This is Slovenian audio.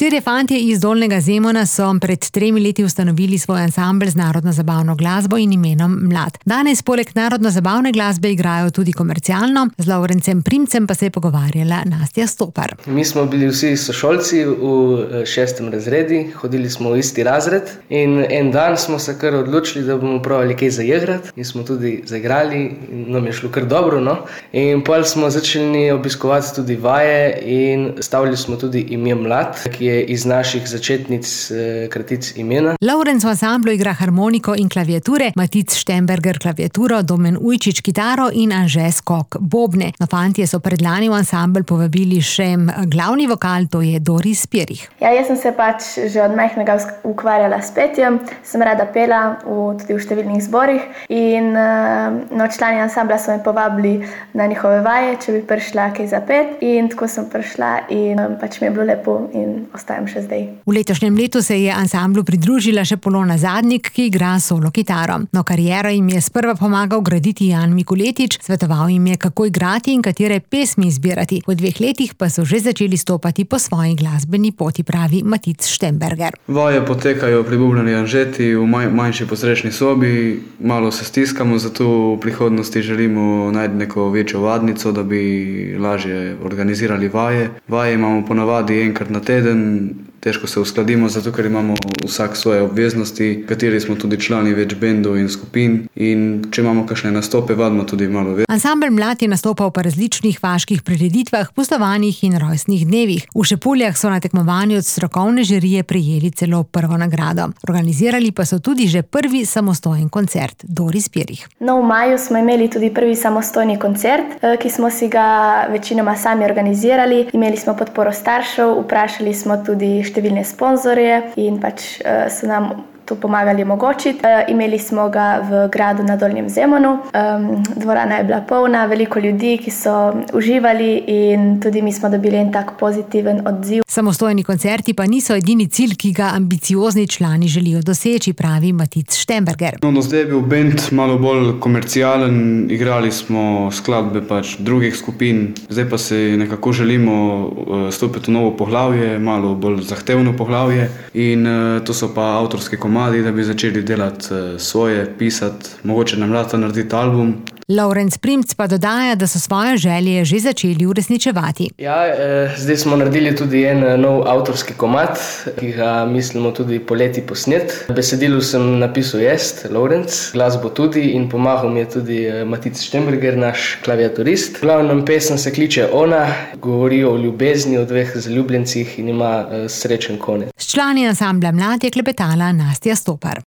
Štirje fantje iz Dolnjega Zemona so pred 3 leti ustanovili svoj ansambel z narodno-zabavno glasbo in imenom Mlad. Danes poleg narodno-zabavne glasbe igrajo tudi komercialno, z Lovrencem Primcem pa se je pogovarjala Nastja Stopar. Mi smo bili vsi sošolci v 6. razredu, hodili smo v isti razred in en dan smo se kar odločili, da bomo probali kaj zaigrati in smo tudi zaigrali in nam je šlo kar dobro, no. In potem smo začeli obiskovati tudi vaje in stavili smo tudi ime Mlad, ki je iz naših začetnic kratic imena. Lovrenc v ansamblu igra harmoniko in klaviature, Matic Štemberger klaviaturo, Domen Ujčič kitaro in Anže Skok bobne. No, fantje so predlani v ansambel povabili še glavni vokal, to je Doris Pirih. Ja, jaz sem se že od majhnega ukvarjala s petjem, sem rada pela tudi v številnih zborih in člani ansambla so me povabili na njihove vaje, če bi prišla kaj za pet, in tako sem prišla in mi je bilo lepo in ostajam še zdaj. V letošnjem letu se je ansamblu pridružila še Polona Zadnik, ki igra solo kitaro. No, kariero jim je sprva pomagal graditi Jan Mikuletič, svetoval jim je, kako igrati in katere pesmi izbirati. Po 2 letih pa so že začeli stopati po svoji glasbeni poti, pravi Matic Štemberger. Vaje potekajo pribubljeni Anžeti v manjši posrečni sobi, malo se stiskamo, zato v prihodnosti želimo najti neko večjo vadnico, da bi lažje organizirali vaje. Vaje imamo ponavadi enkrat na teden, težko se uskladimo, zato ker imamo vsak svoje obveznosti, kateri smo tudi člani več bendov in skupin, in če imamo kakšne nastope, vadimo tudi malo več. Ansambel Mlad je nastopal po različnih vaških prireditvah, pustovanjih in rojstnih dnevih. V Šepuljah so na tekmovanju od strokovne žirije prejeli celo prvo nagrado. Organizirali pa so tudi že prvi samostojen koncert. Doris Pirih. No, v maju smo imeli tudi prvi samostojni koncert, ki smo si ga večinoma sami organizirali. Imeli smo podporo staršev, vprašali smo tudi številne sponzorje in so nam to pomagali omogočiti. Imeli smo ga v gradu na Dolnjem Zemonu. Dvorana je bila polna, veliko ljudi, ki so uživali in tudi mi smo dobili en tak pozitiven odziv. Samostojni koncerti pa niso edini cilj, ki ga ambiciozni člani želijo doseči, pravi Matic Štemberger. No, zdaj je bil bend malo bolj komercialen, igrali smo skladbe drugih skupin, zdaj pa se nekako želimo stopiti v novo poglavje, malo bolj zahtevno poglavje, in to so pa avtorski komadi, da bi začeli delati svoje, pisati, mogoče nam rata narediti album. Lovrenc Primc pa dodaja, da so svoje želje že začeli uresničevati. Ja, zdaj smo naredili tudi en nov avtorski komad, ki ga mislimo tudi poleti posnet. Besedilo sem napisal jaz, Lovrenc, glasbo tudi, in pomagal mi je tudi Matic Štemberger, naš klaviaturist. Glavnem pesem se kliče Ona, govori o ljubezni, o 2 zaljubljencih in ima srečen konec. S člani ansambla Mlad je klepetala Nastja Stopar.